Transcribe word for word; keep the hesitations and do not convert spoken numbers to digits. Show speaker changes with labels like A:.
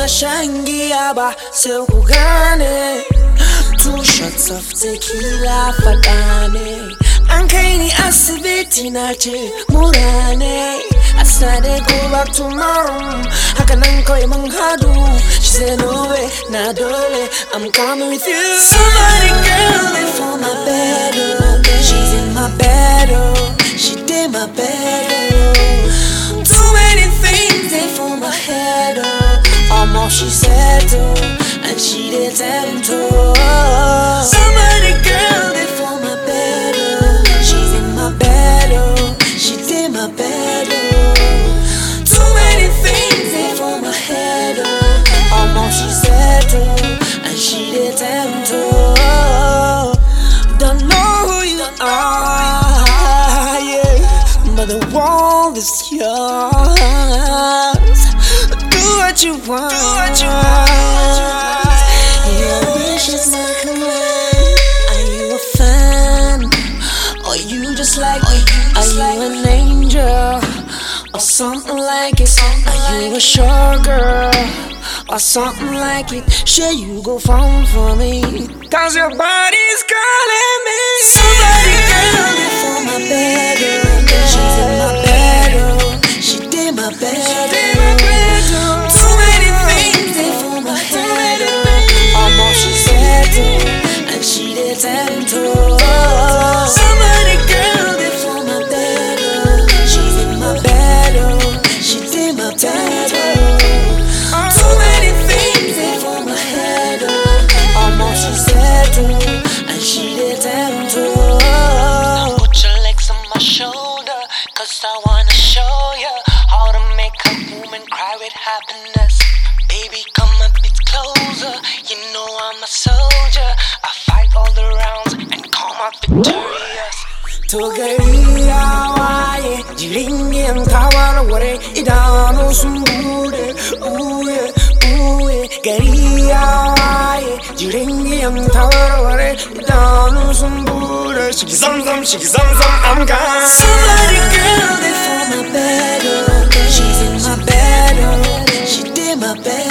A: Shangiaba Silkugane. Two shots of tequila Fadane. Ankeni Asibiti Nache Murane. I said they go back tomorrow. Hakananko Manghadu. She said no way, not dole. I'm coming with you. Somebody girl, they for my bed. Oh. She's in my bed. Oh. She did my bed. Oh. Too many things they for my head. Oh. Almost she said oh, and she did tell to. Somebody girl, they for my bed. Oh. She's in my bed. Oh. She did my bed. Oh. Almost she said to, and she did tell to. Don't know who you are, yeah, but the world is yours. Do what you want. Do what you want. Your wish is my command. Are you a fan, or you just like? Are you an angel, or something like it? Are you a short girl? Or something like it, sure you go phone for me. Cause your body's calling me. Somebody girl before my bed. Oh. She's in my bed. Oh. She did my bed. Oh. Too many things they for my head. Oh. Almost she said to, and she did tell to. Somebody girl before my bed. Oh. She's in my bed. Oh. She did my bed. Oh. She said to, and she did tell to.
B: Now put your legs on my shoulder, cause I wanna show you how to make a woman cry with happiness. Baby, come a bit closer, you know I'm a soldier. I fight all the rounds and come out victorious.
A: Togaria waye, jiringi antawara ware, idano sumbude, uye, uye, garia waye, jiringi antawara ware, idano sumbude, shiki zam zam, shiki zam zam, I'm gone. Somebody girl, they for my bed, oh. She's in my bed, oh. She did my bed.